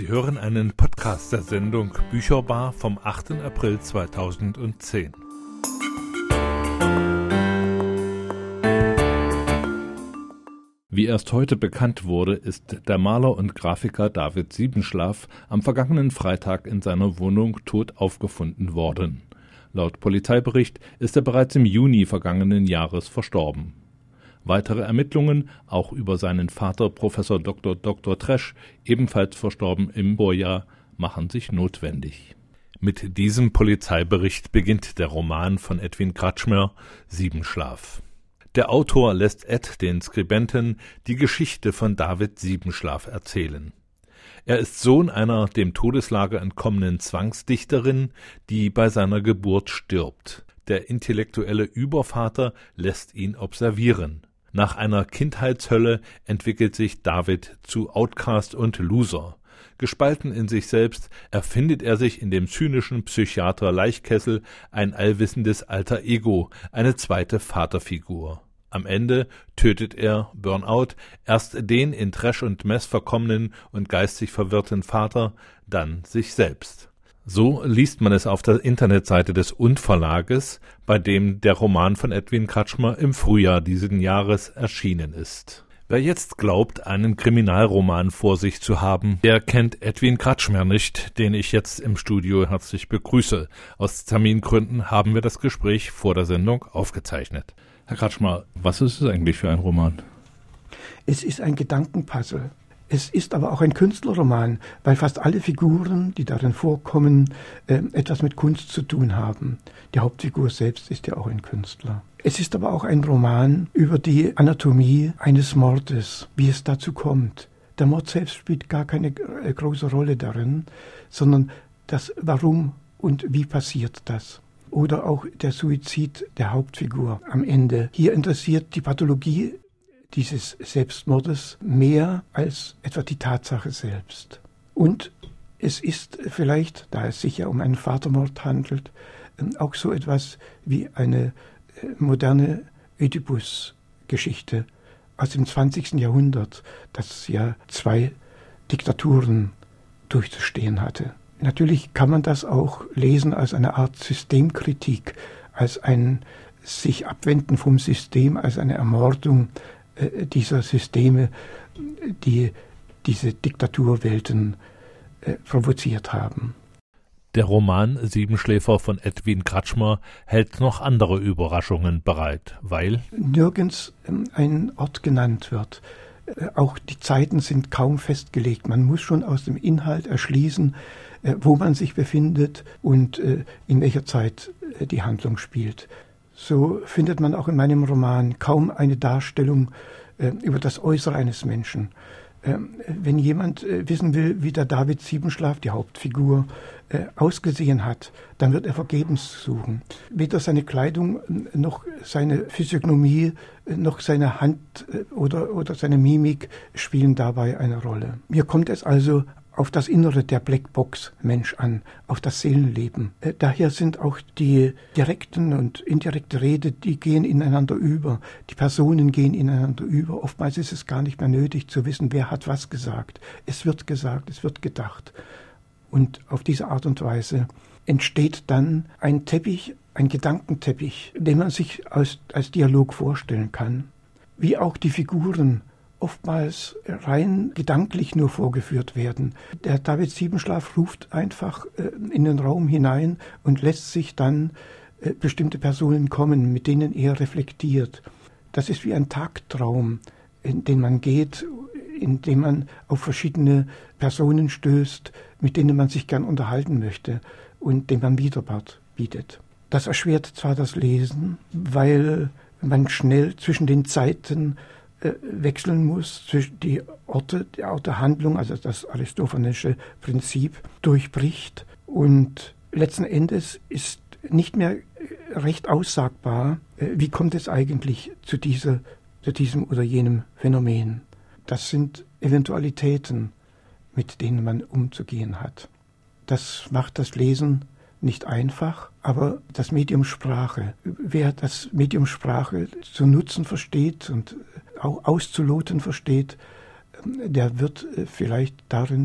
Sie hören einen Podcast der Sendung Bücherbar vom 8. April 2010. Wie erst heute bekannt wurde, ist der Maler und Grafiker David Siebenschlaf am vergangenen Freitag in seiner Wohnung tot aufgefunden worden. Laut Polizeibericht ist er bereits im Juni vergangenen Jahres verstorben. Weitere Ermittlungen, auch über seinen Vater Professor Dr. Tresch, ebenfalls verstorben im Vorjahr, machen sich notwendig. Mit diesem Polizeibericht beginnt der Roman von Edwin Kratschmer, Siebenschlaf. Der Autor lässt den Skribenten, die Geschichte von David Siebenschlaf erzählen. Er ist Sohn einer dem Todeslager entkommenen Zwangsdichterin, die bei seiner Geburt stirbt. Der intellektuelle Übervater lässt ihn observieren. Nach einer Kindheitshölle entwickelt sich David zu Outcast und Loser. Gespalten in sich selbst erfindet er sich in dem zynischen Psychiater Leichkessel ein allwissendes alter Ego, eine zweite Vaterfigur. Am Ende tötet er, Burnout, erst den in Trash und Mess verkommenen und geistig verwirrten Vater, dann sich selbst. So liest man es auf der Internetseite des Und-Verlages, bei dem der Roman von Edwin Kratschmer im Frühjahr diesen Jahres erschienen ist. Wer jetzt glaubt, einen Kriminalroman vor sich zu haben, der kennt Edwin Kratschmer nicht, den ich jetzt im Studio herzlich begrüße. Aus Termingründen haben wir das Gespräch vor der Sendung aufgezeichnet. Herr Kratschmer, was ist es eigentlich für ein Roman? Es ist ein Gedankenpuzzle. Es ist aber auch ein Künstlerroman, weil fast alle Figuren, die darin vorkommen, etwas mit Kunst zu tun haben. Die Hauptfigur selbst ist ja auch ein Künstler. Es ist aber auch ein Roman über die Anatomie eines Mordes, wie es dazu kommt. Der Mord selbst spielt gar keine große Rolle darin, sondern das Warum und wie passiert das. Oder auch der Suizid der Hauptfigur am Ende. Hier interessiert die Pathologie dieses Selbstmordes mehr als etwa die Tatsache selbst. Und es ist vielleicht, da es sich ja um einen Vatermord handelt, auch so etwas wie eine moderne Ödipus-Geschichte aus dem 20. Jahrhundert, das ja 2 Diktaturen durchzustehen hatte. Natürlich kann man das auch lesen als eine Art Systemkritik, als ein sich abwenden vom System, als eine Ermordung dieser Systeme, die diese Diktaturwelten provoziert haben. Der Roman Siebenschläfer von Edwin Kratschmer hält noch andere Überraschungen bereit, weil nirgends ein Ort genannt wird. Auch die Zeiten sind kaum festgelegt. Man muss schon aus dem Inhalt erschließen, wo man sich befindet und in welcher Zeit die Handlung spielt. So findet man auch in meinem Roman kaum eine Darstellung über das Äußere eines Menschen. Wenn jemand wissen will, wie der David Siebenschlaf, die Hauptfigur, ausgesehen hat, dann wird er vergebens suchen. Weder seine Kleidung noch seine Physiognomie noch seine Hand oder seine Mimik spielen dabei eine Rolle. Mir kommt es also auf das Innere der Blackbox-Mensch an, auf das Seelenleben. Daher sind auch die direkten und indirekte Rede, die gehen ineinander über. Die Personen gehen ineinander über. Oftmals ist es gar nicht mehr nötig zu wissen, wer hat was gesagt. Es wird gesagt, es wird gedacht. Und auf diese Art und Weise entsteht dann ein Teppich, ein Gedankenteppich, den man sich als Dialog vorstellen kann. Wie auch die Figuren oftmals rein gedanklich nur vorgeführt werden. Der David Siebenschlaf ruft einfach in den Raum hinein und lässt sich dann bestimmte Personen kommen, mit denen er reflektiert. Das ist wie ein Tagtraum, in den man geht, in dem man auf verschiedene Personen stößt, mit denen man sich gern unterhalten möchte und dem man Widerpart bietet. Das erschwert zwar das Lesen, weil man schnell zwischen den Zeiten wechseln muss, zwischen die Orte der Handlung, also das aristophanische Prinzip, durchbricht. Und letzten Endes ist nicht mehr recht aussagbar, wie kommt es eigentlich zu diesem oder jenem Phänomen. Das sind Eventualitäten, mit denen man umzugehen hat. Das macht das Lesen nicht einfach, aber das Medium Sprache. Wer das Medium Sprache zu nutzen versteht und auch auszuloten versteht, der wird vielleicht darin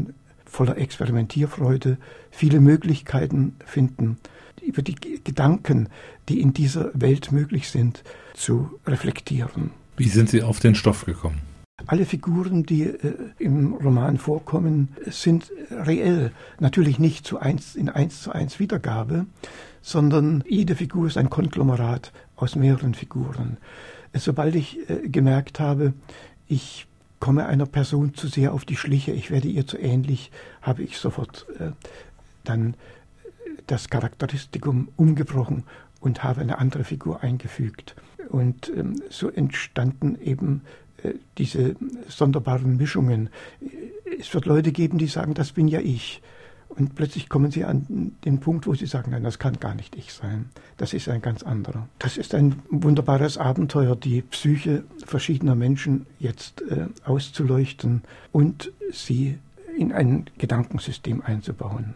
voller Experimentierfreude, viele Möglichkeiten finden, über die Gedanken, die in dieser Welt möglich sind, zu reflektieren. Wie sind Sie auf den Stoff gekommen? Alle Figuren, die im Roman vorkommen, sind reell. Natürlich nicht in 1:1 Wiedergabe, sondern jede Figur ist ein Konglomerat aus mehreren Figuren. Sobald ich gemerkt habe, ich komme einer Person zu sehr auf die Schliche, ich werde ihr zu ähnlich, habe ich sofort dann das Charakteristikum umgebrochen und habe eine andere Figur eingefügt. Und so entstanden eben diese sonderbaren Mischungen. Es wird Leute geben, die sagen, das bin ja ich. Und plötzlich kommen sie an den Punkt, wo sie sagen, nein, das kann gar nicht ich sein. Das ist ein ganz anderer. Das ist ein wunderbares Abenteuer, die Psyche verschiedener Menschen jetzt auszuleuchten und sie in ein Gedankensystem einzubauen.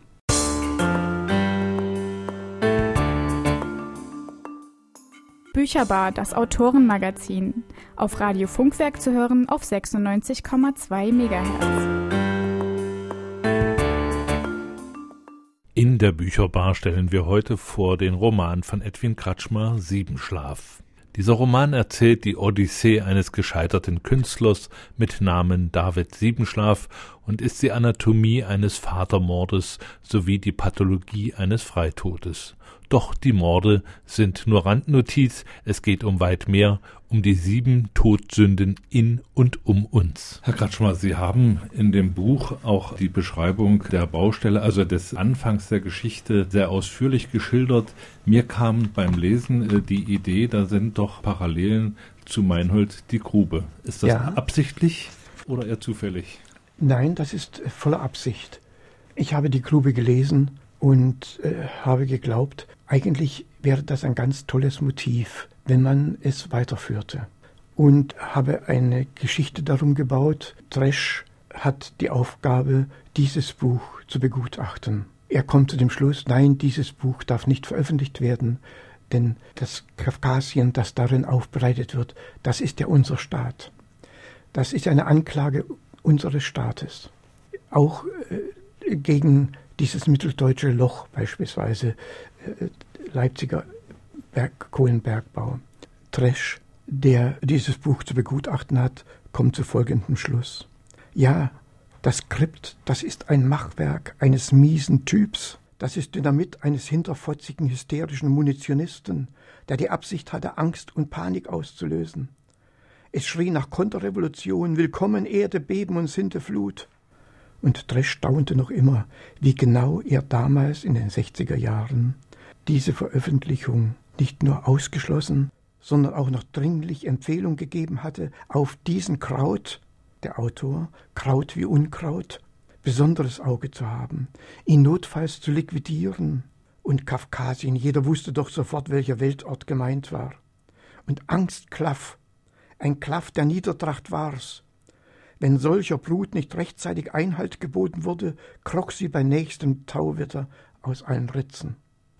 Bücherbar, das Autorenmagazin. Auf Radio Funkwerk zu hören auf 96,2 MHz. In der Bücherbar stellen wir heute vor den Roman von Edwin Kratschmer, Siebenschlaf. Dieser Roman erzählt die Odyssee eines gescheiterten Künstlers mit Namen David Siebenschlaf und ist die Anatomie eines Vatermordes sowie die Pathologie eines Freitodes. Doch die Morde sind nur Randnotiz, es geht um weit mehr, um die 7 Todsünden in und um uns. Herr Kratschmer, Sie haben in dem Buch auch die Beschreibung der Baustelle, also des Anfangs der Geschichte, sehr ausführlich geschildert. Mir kam beim Lesen die Idee, da sind doch Parallelen zu Meinhold die Grube. Ist das absichtlich oder eher zufällig? Nein, das ist voller Absicht. Ich habe die Grube gelesen und habe geglaubt, eigentlich wäre das ein ganz tolles Motiv, wenn man es weiterführte. Und habe eine Geschichte darum gebaut. Tresch hat die Aufgabe, dieses Buch zu begutachten. Er kommt zu dem Schluss, nein, dieses Buch darf nicht veröffentlicht werden, denn das Kafkasien, das darin aufbereitet wird, das ist ja unser Staat. Das ist eine Anklage unseres Staates. Auch gegen dieses mitteldeutsche Loch, beispielsweise Leipziger Kohlenbergbau. Tresch, der dieses Buch zu begutachten hat, kommt zu folgendem Schluss. Ja, das Skript, das ist ein Machwerk eines miesen Typs. Das ist Dynamit eines hinterfotzigen, hysterischen Munitionisten, der die Absicht hatte, Angst und Panik auszulösen. Es schrie nach Konterrevolution, willkommen Erde, Beben und Sinteflut. Und Tresch staunte noch immer, wie genau er damals in den 60er Jahren diese Veröffentlichung nicht nur ausgeschlossen, sondern auch noch dringlich Empfehlung gegeben hatte, auf diesen Kraut, der Autor, Kraut wie Unkraut, besonderes Auge zu haben, ihn notfalls zu liquidieren. Und Kafkasien, jeder wusste doch sofort, welcher Weltort gemeint war. Und Angstklaff, ein Klaff der Niedertracht war's. Wenn solcher Blut nicht rechtzeitig Einhalt geboten wurde, kroch sie bei nächstem Tauwetter aus allen Ritzen.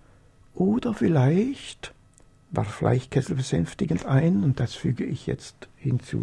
Oder vielleicht, warf Fleischkessel besänftigend ein, und das füge ich jetzt hinzu,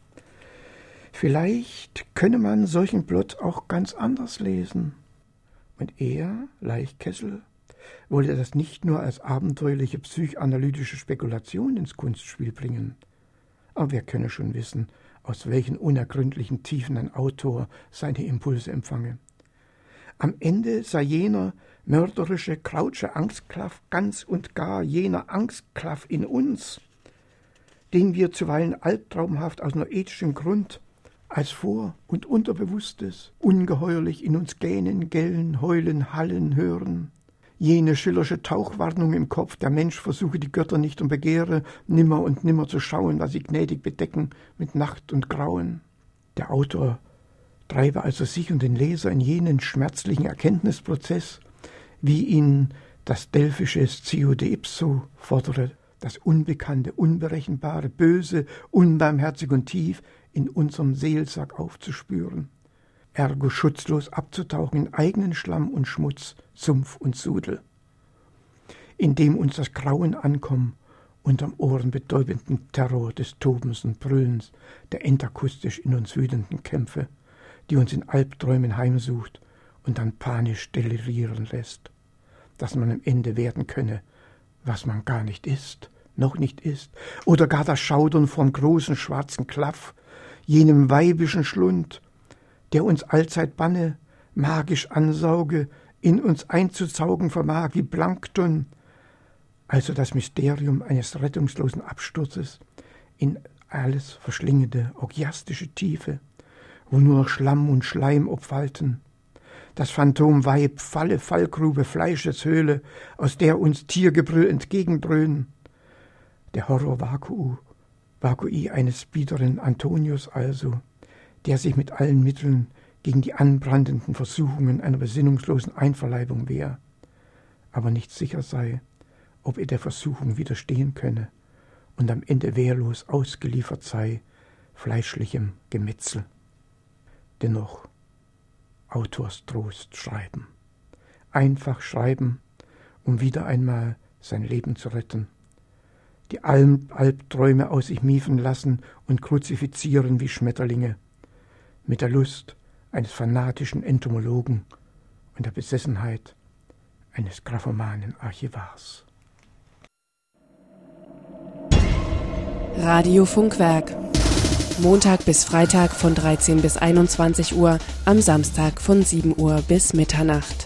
vielleicht könne man solchen Plot auch ganz anders lesen. Und er, Leichkessel, wollte das nicht nur als abenteuerliche psychoanalytische Spekulation ins Kunstspiel bringen. Aber wer könne schon wissen, aus welchen unergründlichen Tiefen ein Autor seine Impulse empfange. Am Ende sei jener mörderische, krautsche Angstklaff ganz und gar jener Angstklaff in uns, den wir zuweilen albtraumhaft aus nur ethischem Grund als Vor- und Unterbewusstes ungeheuerlich in uns gähnen, gellen, heulen, hallen hören. Jene schillersche Tauchwarnung im Kopf, der Mensch versuche die Götter nicht und begehre, nimmer und nimmer zu schauen, was sie gnädig bedecken mit Nacht und Grauen. Der Autor treibe also sich und den Leser in jenen schmerzlichen Erkenntnisprozess, wie ihn das delphische Scio de Ipso fordere, das Unbekannte, Unberechenbare, Böse, unbarmherzig und tief in unserem Seelsack aufzuspüren. Ergo schutzlos abzutauchen in eigenen Schlamm und Schmutz, Sumpf und Sudel, in dem uns das Grauen ankommt, unterm ohrenbetäubenden Terror des Tobens und Brüllens, der entakustisch in uns wütenden Kämpfe, die uns in Albträumen heimsucht und dann panisch delirieren lässt, dass man am Ende werden könne, was man gar nicht ist, noch nicht ist, oder gar das Schaudern vom großen schwarzen Klaff, jenem weibischen Schlund, der uns allzeit banne, magisch ansauge, in uns einzusaugen vermag wie Plankton, also das Mysterium eines rettungslosen Absturzes in alles verschlingende, orgiastische Tiefe, wo nur noch Schlamm und Schleim obwalten, das Phantom Weib, Falle, Fallgrube, Fleischeshöhle, aus der uns Tiergebrüll entgegendröhnen, der Horror Vakui eines biederen Antonius also, der sich mit allen Mitteln gegen die anbrandenden Versuchungen einer besinnungslosen Einverleibung wehrt, aber nicht sicher sei, ob er der Versuchung widerstehen könne und am Ende wehrlos ausgeliefert sei, fleischlichem Gemetzel. Dennoch, Autorstrost schreiben. Einfach schreiben, um wieder einmal sein Leben zu retten. Die Albträume aus sich miefen lassen und kruzifizieren wie Schmetterlinge, mit der Lust eines fanatischen Entomologen und der Besessenheit eines graphomanen Archivars. Radio Funkwerk. Montag bis Freitag von 13 bis 21 Uhr, am Samstag von 7 Uhr bis Mitternacht.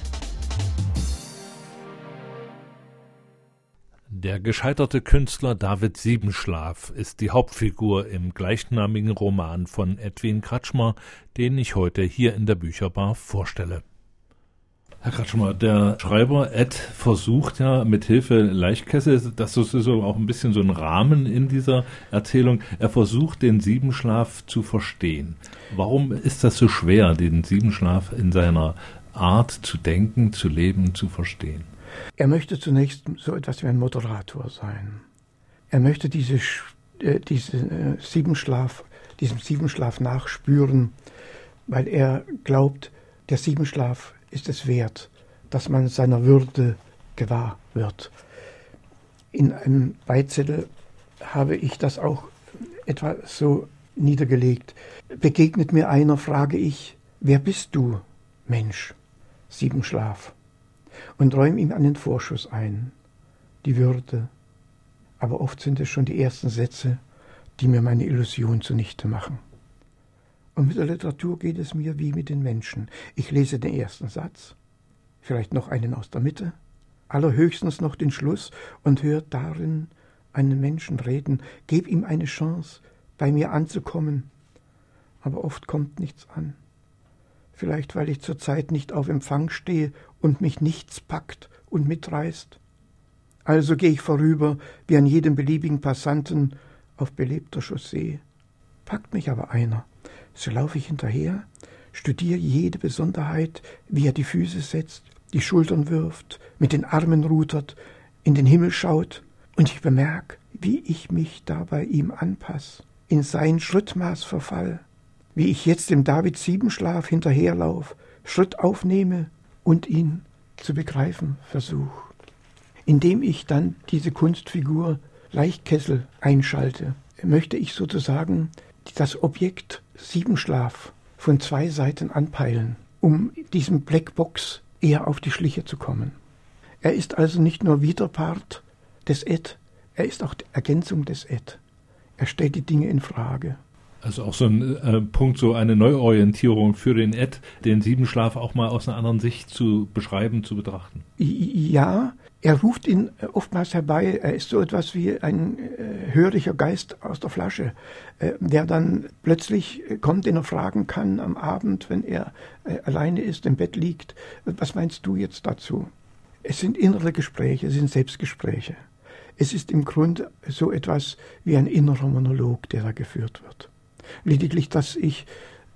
Der gescheiterte Künstler David Siebenschlaf ist die Hauptfigur im gleichnamigen Roman von Edwin Kratschmer, den ich heute hier in der Bücherbar vorstelle. Herr Kratschmer, der Schreiber Ed versucht ja mit Hilfe Leichtkessel, das ist so auch ein bisschen so ein Rahmen in dieser Erzählung, er versucht den Siebenschlaf zu verstehen. Warum ist das so schwer, den Siebenschlaf in seiner Art zu denken, zu leben, zu verstehen? Er möchte zunächst so etwas wie ein Moderator sein. Er möchte diesem Siebenschlaf nachspüren, weil er glaubt, der Siebenschlaf ist es wert, dass man seiner Würde gewahr wird. In einem Beizettel habe ich das auch etwa so niedergelegt. Begegnet mir einer, frage ich, wer bist du, Mensch, Siebenschlaf? Und räume ihm einen Vorschuss ein, die Würde. Aber oft sind es schon die ersten Sätze, die mir meine Illusion zunichte machen. Und mit der Literatur geht es mir wie mit den Menschen. Ich lese den ersten Satz, vielleicht noch einen aus der Mitte, allerhöchstens noch den Schluss und höre darin einen Menschen reden, gebe ihm eine Chance, bei mir anzukommen. Aber oft kommt nichts an. Vielleicht, weil ich zurzeit nicht auf Empfang stehe und mich nichts packt und mitreißt. Also gehe ich vorüber, wie an jedem beliebigen Passanten auf belebter Chaussee. Packt mich aber einer, so laufe ich hinterher, studiere jede Besonderheit, wie er die Füße setzt, die Schultern wirft, mit den Armen rudert, in den Himmel schaut, und ich bemerke, wie ich mich dabei ihm anpasse, in sein Schrittmaß verfall, wie ich jetzt dem David Siebenschlaf hinterherlauf, Schritt aufnehme und ihn zu begreifen versuche. Indem ich dann diese Kunstfigur Leichtkessel einschalte, möchte ich sozusagen das Objekt Siebenschlaf von zwei Seiten anpeilen, um diesem Blackbox eher auf die Schliche zu kommen. Er ist also nicht nur Widerpart des Ed, er ist auch die Ergänzung des Ed. Er stellt die Dinge in Frage. Also auch so ein Punkt, so eine Neuorientierung für den Ed, den Siebenschlaf auch mal aus einer anderen Sicht zu beschreiben, zu betrachten. Ja, er ruft ihn oftmals herbei. Er ist so etwas wie ein höriger Geist aus der Flasche, der dann plötzlich kommt, den er fragen kann am Abend, wenn er alleine ist, im Bett liegt. Was meinst du jetzt dazu? Es sind innere Gespräche, es sind Selbstgespräche. Es ist im Grunde so etwas wie ein innerer Monolog, der da geführt wird. Lediglich, dass ich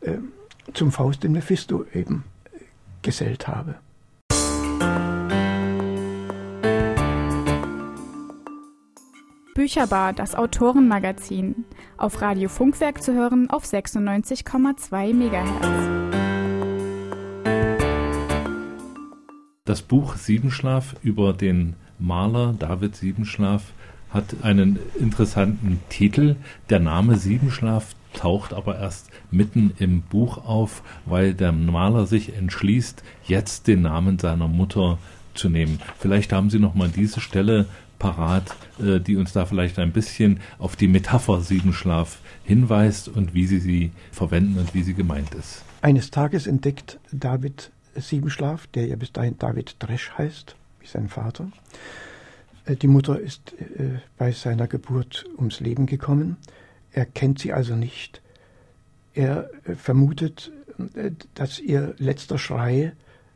zum Faust den Mephisto eben gesellt habe. Bücherbar, das Autorenmagazin. Auf Radio Funkwerk zu hören auf 96,2 MHz. Das Buch Siebenschlaf über den Maler David Siebenschlaf hat einen interessanten Titel. Der Name Siebenschlaf taucht aber erst mitten im Buch auf, weil der Maler sich entschließt, jetzt den Namen seiner Mutter zu nehmen. Vielleicht haben Sie noch mal diese Stelle parat, die uns da vielleicht ein bisschen auf die Metapher Siebenschlaf hinweist und wie sie verwenden und wie sie gemeint ist. Eines Tages entdeckt David Siebenschlaf, der ja bis dahin David Dresch heißt, wie sein Vater. Die Mutter ist bei seiner Geburt ums Leben gekommen. Er kennt sie also nicht. Er vermutet, dass ihr letzter Schrei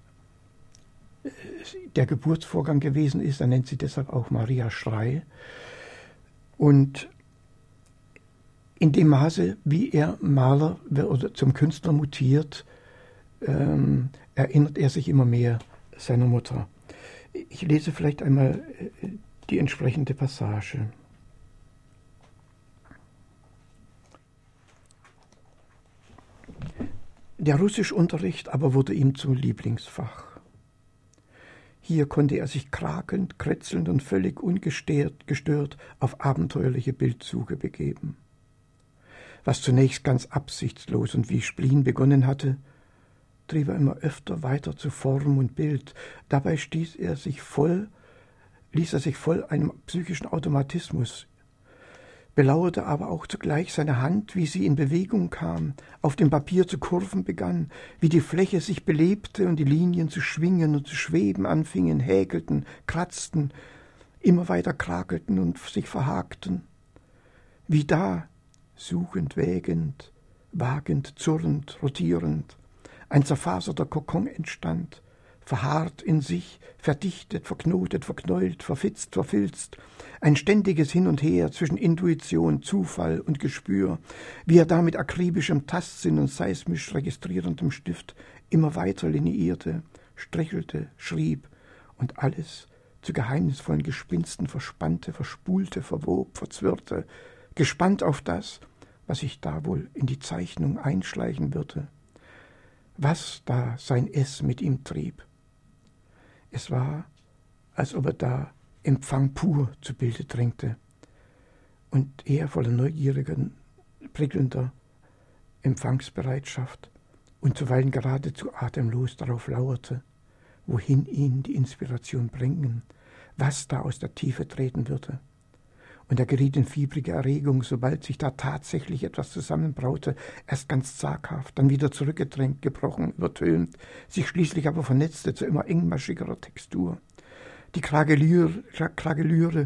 der Geburtsvorgang gewesen ist. Er nennt sie deshalb auch Maria Schrei. Und in dem Maße, wie er Maler oder zum Künstler mutiert, erinnert er sich immer mehr seiner Mutter. Ich lese vielleicht einmal die entsprechende Passage. Der Russischunterricht aber wurde ihm zum Lieblingsfach. Hier konnte er sich krakend, krätzelnd und völlig ungestört auf abenteuerliche Bildzüge begeben. Was zunächst ganz absichtslos und wie Spleen begonnen hatte, trieb er immer öfter weiter zu Form und Bild. Dabei ließ er sich voll einem psychischen Automatismus, belauerte aber auch zugleich seine Hand, wie sie in Bewegung kam, auf dem Papier zu kurven begann, wie die Fläche sich belebte und die Linien zu schwingen und zu schweben anfingen, häkelten, kratzten, immer weiter krakelten und sich verhakten. Wie da, suchend, wägend, wagend, zurrend, rotierend, ein zerfaserter Kokon entstand, verharrt in sich, verdichtet, verknotet, verknäult, verfitzt, verfilzt, ein ständiges Hin und Her zwischen Intuition, Zufall und Gespür, wie er da mit akribischem Tastsinn und seismisch registrierendem Stift immer weiter lineierte, strichelte, schrieb und alles zu geheimnisvollen Gespinsten verspannte, verspulte, verwob, verzwirrte, gespannt auf das, was sich da wohl in die Zeichnung einschleichen würde, was da sein Es mit ihm trieb. Es war, als ob er da Empfang pur zu Bilde drängte und er voller neugieriger, prickelnder Empfangsbereitschaft und zuweilen geradezu atemlos darauf lauerte, wohin ihn die Inspiration bringen, was da aus der Tiefe treten würde. Und er geriet in fiebrige Erregung, sobald sich da tatsächlich etwas zusammenbraute, erst ganz zaghaft, dann wieder zurückgedrängt, gebrochen, übertönt, sich schließlich aber vernetzte zu immer engmaschigerer Textur. Die Kragelüre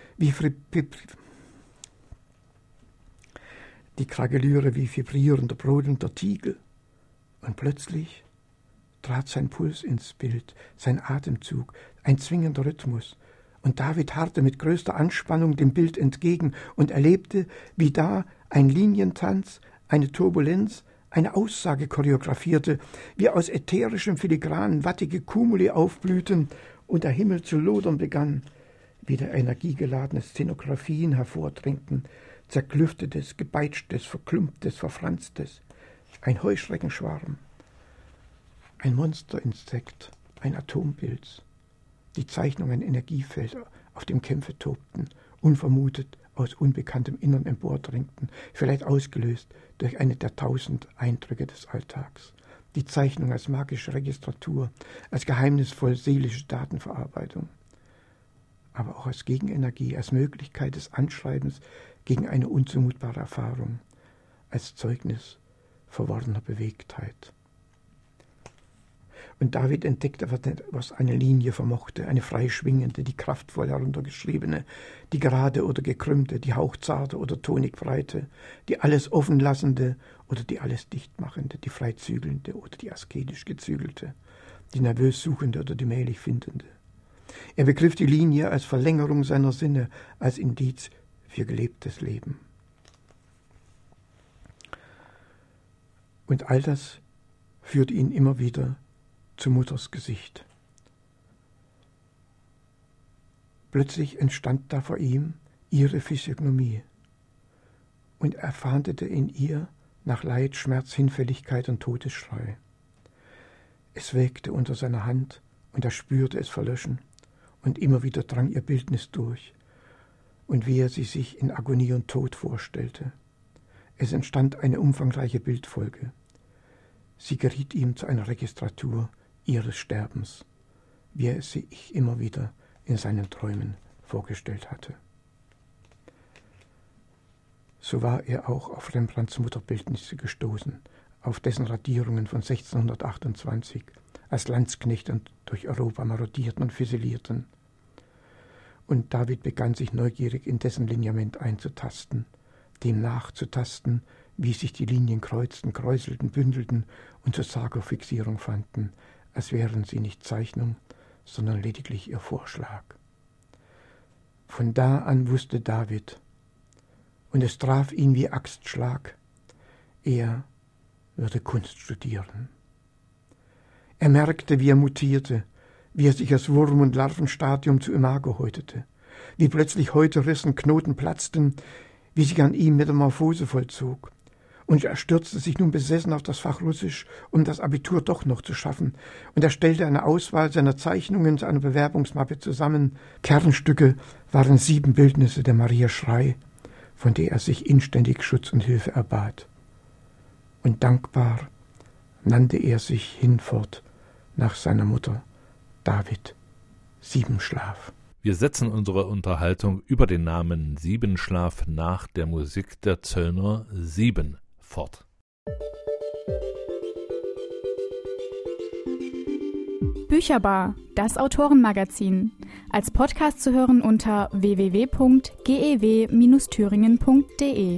wie vibrierender, brodelnder Tiegel. Und plötzlich trat sein Puls ins Bild, sein Atemzug, ein zwingender Rhythmus. Und David harrte mit größter Anspannung dem Bild entgegen und erlebte, wie da ein Linientanz, eine Turbulenz, eine Aussage choreografierte, wie aus ätherischem Filigran wattige Kumuli aufblühten und der Himmel zu lodern begann, wieder energiegeladene Szenografien hervordrängten, zerklüftetes, gepeitschtes, verklumptes, verfranstes, ein Heuschreckenschwarm, ein Monsterinsekt, ein Atompilz, die Zeichnung ein Energiefeld, auf dem Kämpfe tobten, unvermutet aus unbekanntem Innern empordrängten, vielleicht ausgelöst durch eine der 1000 Eindrücke des Alltags. Die Zeichnung als magische Registratur, als geheimnisvoll seelische Datenverarbeitung, aber auch als Gegenenergie, als Möglichkeit des Anschreibens gegen eine unzumutbare Erfahrung, als Zeugnis verworrener Bewegtheit. Und David entdeckte, was eine Linie vermochte, eine frei schwingende, die kraftvoll heruntergeschriebene, die gerade oder gekrümmte, die hauchzarte oder tonig breite, die alles offen lassende oder die alles dicht machende, die frei zügelnde oder die asketisch gezügelte, die nervös suchende oder die mählich findende. Er begriff die Linie als Verlängerung seiner Sinne, als Indiz für gelebtes Leben. Und all das führte ihn immer wieder zu Mutters Gesicht. Plötzlich entstand da vor ihm ihre Physiognomie und er fahndete in ihr nach Leid, Schmerz, Hinfälligkeit und Todesschrei. Es welkte unter seiner Hand und er spürte es verlöschen und immer wieder drang ihr Bildnis durch und wie er sie sich in Agonie und Tod vorstellte. Es entstand eine umfangreiche Bildfolge. Sie geriet ihm zu einer Registratur ihres Sterbens, wie er es sich immer wieder in seinen Träumen vorgestellt hatte. So war er auch auf Rembrandts Mutterbildnisse gestoßen, auf dessen Radierungen von 1628, als Landsknechte durch Europa marodierten und fiselierten. Und David begann sich neugierig in dessen Lineament einzutasten, dem nachzutasten, wie sich die Linien kreuzten, kräuselten, bündelten und zur Sargofixierung fanden, als wären sie nicht Zeichnung, sondern lediglich ihr Vorschlag. Von da an wusste David, und es traf ihn wie Axtschlag, er würde Kunst studieren. Er merkte, wie er mutierte, wie er sich aus Wurm- und Larvenstadium zu Imago häutete, wie plötzlich Häute rissen, Knoten platzten, wie sich an ihm Metamorphose vollzog. Und er stürzte sich nun besessen auf das Fach Russisch, um das Abitur doch noch zu schaffen. Und er stellte eine Auswahl seiner Zeichnungen zu einer Bewerbungsmappe zusammen. Kernstücke waren 7 Bildnisse der Maria Schrey, von der er sich inständig Schutz und Hilfe erbat. Und dankbar nannte er sich hinfort nach seiner Mutter David Siebenschlaf. Wir setzen unsere Unterhaltung über den Namen Siebenschlaf nach der Musik der Zöllner 7 fort. Bücherbar, das Autorenmagazin. Als Podcast zu hören unter www.gew-thüringen.de.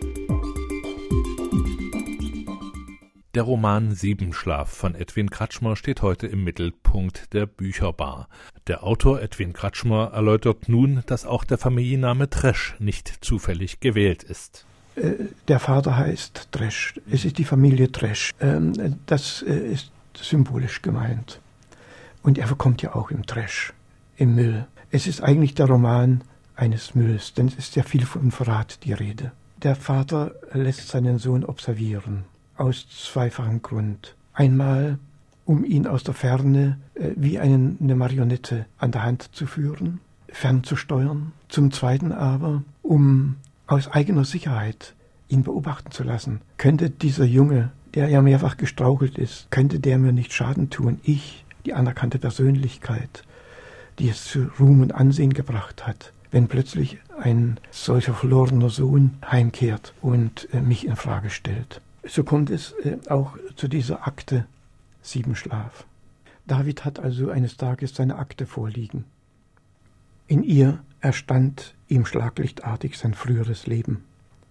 Der Roman Siebenschlaf von Edwin Kratschmer steht heute im Mittelpunkt der Bücherbar. Der Autor Edwin Kratschmer erläutert nun, dass auch der Familienname Tresch nicht zufällig gewählt ist. Der Vater heißt Tresch. Es ist die Familie Tresch. Das ist symbolisch gemeint. Und er verkommt ja auch im Tresch, im Müll. Es ist eigentlich der Roman eines Mülls, denn es ist ja viel von Verrat die Rede. Der Vater lässt seinen Sohn observieren. Aus zweifachem Grund. Einmal, um ihn aus der Ferne wie eine Marionette an der Hand zu führen, fernzusteuern. Zum Zweiten aber, um aus eigener Sicherheit ihn beobachten zu lassen. Könnte dieser Junge, der ja mehrfach gestrauchelt ist, könnte der mir nicht Schaden tun? Ich, die anerkannte Persönlichkeit, die es zu Ruhm und Ansehen gebracht hat, wenn plötzlich ein solcher verlorener Sohn heimkehrt und mich in Frage stellt. So kommt es auch zu dieser Akte Siebenschlaf. David hat also eines Tages seine Akte vorliegen. In ihr erstand ihm schlaglichtartig sein früheres Leben,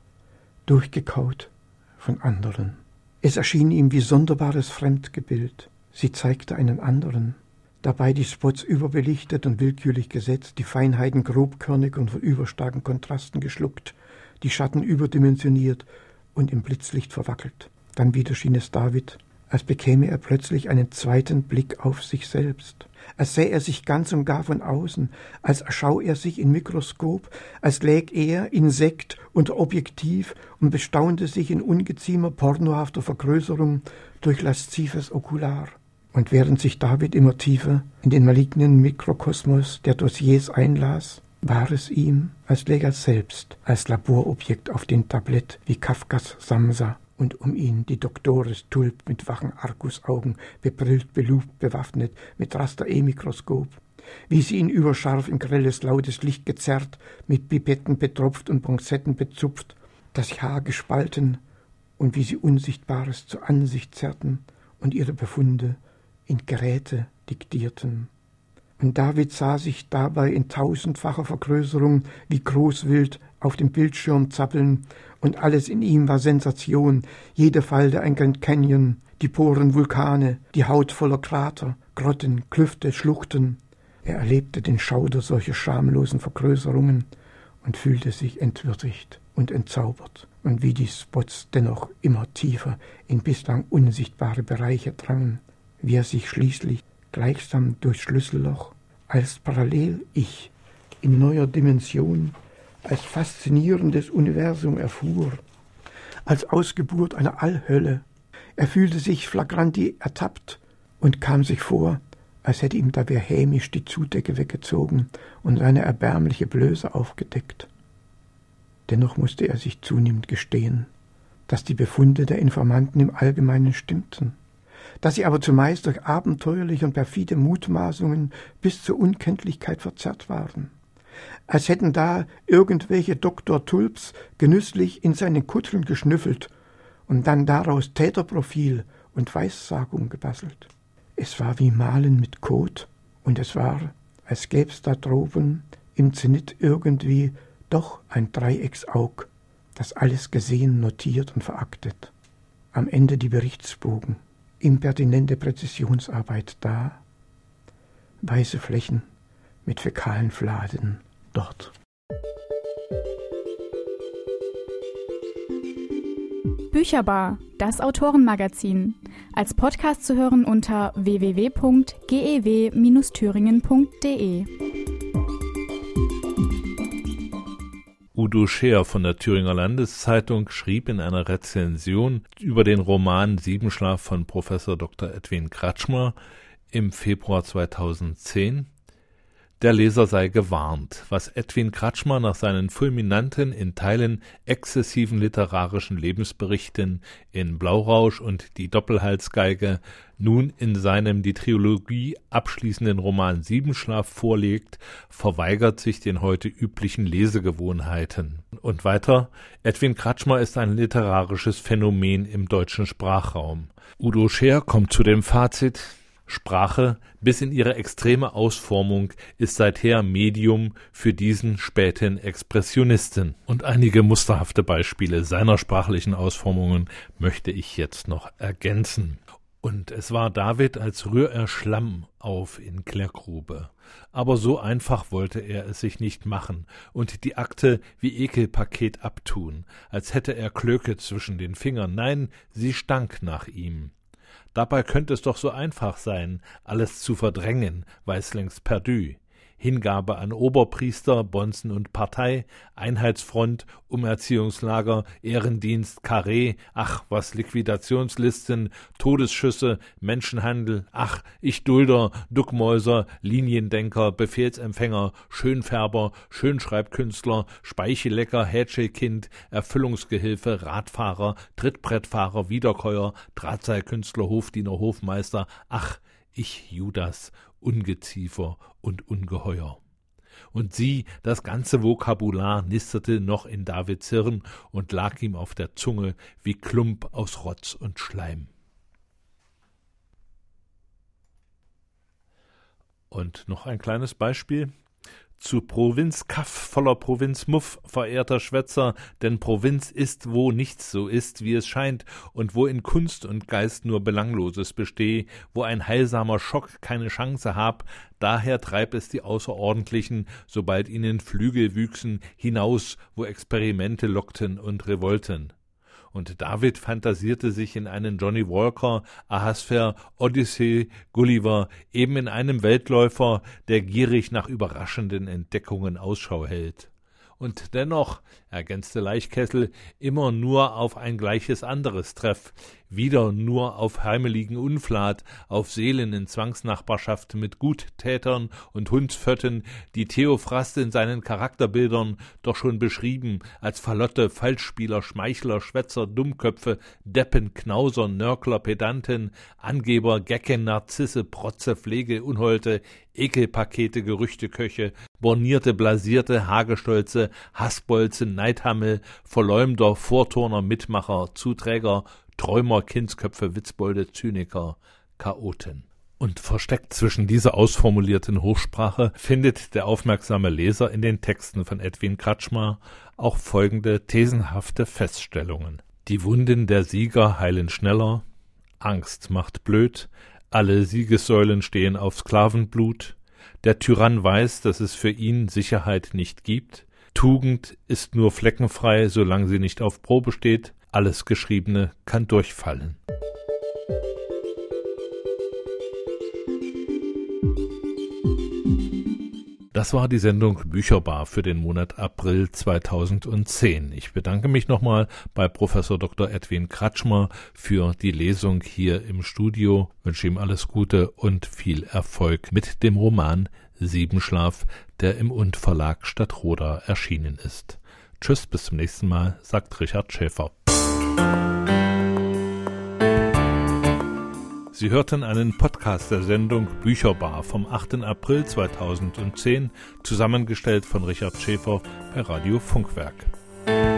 durchgekaut von anderen. Es erschien ihm wie sonderbares Fremdgebild. Sie zeigte einen anderen, dabei die Spots überbelichtet und willkürlich gesetzt, die Feinheiten grobkörnig und von überstarken Kontrasten geschluckt, die Schatten überdimensioniert und im Blitzlicht verwackelt. Dann wieder schien es David, als bekäme er plötzlich einen zweiten Blick auf sich selbst, als sähe er sich ganz und gar von außen, als erschaue er sich in Mikroskop, als läg er Insekt unter Objektiv und bestaunte sich in ungeziemer, pornohafter Vergrößerung durch laszives Okular. Und während sich David immer tiefer in den malignen Mikrokosmos der Dossiers einlas, war es ihm, als läge er selbst als Laborobjekt auf dem Tablett wie Kafkas Samsa und um ihn die Doktores Tulp mit wachen Argusaugen, bebrillt, belupt, bewaffnet mit Raster-E-Mikroskop, wie sie ihn überscharf in grelles, lautes Licht gezerrt, mit Pipetten betropft und Ponzetten bezupft, das Haar gespalten und wie sie Unsichtbares zur Ansicht zerrten und ihre Befunde in Geräte diktierten. Und David sah sich dabei in tausendfacher Vergrößerung wie Großwild auf dem Bildschirm zappeln, und alles in ihm war Sensation, jede Falde ein Grand Canyon, die Poren Vulkane, die Haut voller Krater, Grotten, Klüfte, Schluchten. Er erlebte den Schauder solcher schamlosen Vergrößerungen und fühlte sich entwürdigt und entzaubert. Und wie die Spots dennoch immer tiefer in bislang unsichtbare Bereiche drangen, wie er sich schließlich gleichsam durchs Schlüsselloch als Parallel-Ich in neuer Dimension, als faszinierendes Universum erfuhr, als Ausgeburt einer Allhölle. Er fühlte sich flagranti ertappt und kam sich vor, als hätte ihm da wer hämisch die Zudecke weggezogen und seine erbärmliche Blöße aufgedeckt. Dennoch musste er sich zunehmend gestehen, dass die Befunde der Informanten im Allgemeinen stimmten, dass sie aber zumeist durch abenteuerliche und perfide Mutmaßungen bis zur Unkenntlichkeit verzerrt waren, als hätten da irgendwelche Dr. Tulps genüsslich in seinen Kutteln geschnüffelt und dann daraus Täterprofil und Weissagung gebastelt. Es war wie Malen mit Kot, und es war, als gäb's da droben im Zenit irgendwie doch ein Dreiecksaug, das alles gesehen, notiert und veraktet. Am Ende die Berichtsbogen, impertinente Präzisionsarbeit da, weiße Flächen mit fäkalen Fladen dort. Bücherbar, das Autorenmagazin. Als Podcast zu hören unter www.gew-thüringen.de. Udo Scheer von der Thüringer Landeszeitung schrieb in einer Rezension über den Roman Siebenschlaf von Professor Dr. Edwin Kratschmer im Februar 2010, der Leser sei gewarnt, was Edwin Kratschmer nach seinen fulminanten, in Teilen exzessiven literarischen Lebensberichten in Blaurausch und die Doppelhalsgeige nun in seinem die Trilogie abschließenden Roman Siebenschlaf vorlegt, verweigert sich den heute üblichen Lesegewohnheiten. Und weiter, Edwin Kratschmer ist ein literarisches Phänomen im deutschen Sprachraum. Udo Scheer kommt zu dem Fazit: Sprache, bis in ihre extreme Ausformung, ist seither Medium für diesen späten Expressionisten. Und einige musterhafte Beispiele seiner sprachlichen Ausformungen möchte ich jetzt noch ergänzen. Und es war David, als rühr er Schlamm auf in Klärgrube. Aber so einfach wollte er es sich nicht machen und die Akte wie Ekelpaket abtun, als hätte er Klöke zwischen den Fingern. Nein, sie stank nach ihm. Dabei könnte es doch so einfach sein, alles zu verdrängen, weiß längst perdu. Hingabe an Oberpriester, Bonzen und Partei, Einheitsfront, Umerziehungslager, Ehrendienst, Karree, ach, was Liquidationslisten, Todesschüsse, Menschenhandel, ach, ich Dulder, Duckmäuser, Liniendenker, Befehlsempfänger, Schönfärber, Schönschreibkünstler, Speichellecker, Hätschelkind, Erfüllungsgehilfe, Radfahrer, Trittbrettfahrer, Wiederkäuer, Drahtseilkünstler, Hofdiener, Hofmeister, ach, ich Judas, Ungeziefer und Ungeheuer. Und sieh, das ganze Vokabular nisterte noch in Davids Hirn und lag ihm auf der Zunge wie Klump aus Rotz und Schleim. Und noch ein kleines Beispiel. Zu Provinz Kaff, voller Provinz Muff, verehrter Schwätzer, denn Provinz ist, wo nichts so ist, wie es scheint, und wo in Kunst und Geist nur Belangloses bestehe, wo ein heilsamer Schock keine Chance hab, daher treib es die Außerordentlichen, sobald ihnen Flügel wüchsen, hinaus, wo Experimente lockten und Revolten. Und David fantasierte sich in einen Johnny Walker, Ahasver, Odyssey, Gulliver, eben in einem Weltläufer, der gierig nach überraschenden Entdeckungen Ausschau hält. Und dennoch, ergänzte Leichkessel, immer nur auf ein gleiches anderes Treff, wieder nur auf heimeligen Unflat, auf Seelen in Zwangsnachbarschaft mit Guttätern und Hundsfötten, die Theophrast in seinen Charakterbildern doch schon beschrieben als Falotte, Falschspieler, Schmeichler, Schwätzer, Dummköpfe, Deppen, Knauser, Nörgler, Pedanten, Angeber, Gecken, Narzisse, Protze, Pflege, Unholte, Ekelpakete, Gerüchteköche, bornierte, blasierte, Hagestolze, Hassbolze, Neidhammel, Verleumder, Vorturner, Mitmacher, Zuträger, Träumer, Kindsköpfe, Witzbolde, Zyniker, Chaoten. Und versteckt zwischen dieser ausformulierten Hochsprache findet der aufmerksame Leser in den Texten von Edwin Kratschmer auch folgende thesenhafte Feststellungen. Die Wunden der Sieger heilen schneller, Angst macht blöd, alle Siegessäulen stehen auf Sklavenblut, der Tyrann weiß, dass es für ihn Sicherheit nicht gibt, Tugend ist nur fleckenfrei, solange sie nicht auf Probe steht, alles Geschriebene kann durchfallen. Das war die Sendung Bücherbar für den Monat April 2010. Ich bedanke mich nochmal bei Professor Dr. Edwin Kratschmer für die Lesung hier im Studio, wünsche ihm alles Gute und viel Erfolg mit dem Roman Siebenschlaf, der im Und Verlag Stadtroda erschienen ist. Tschüss, bis zum nächsten Mal, sagt Richard Schäfer. Sie hörten einen Podcast der Sendung Bücherbar vom 8. April 2010, zusammengestellt von Richard Schäfer bei Radio Funkwerk.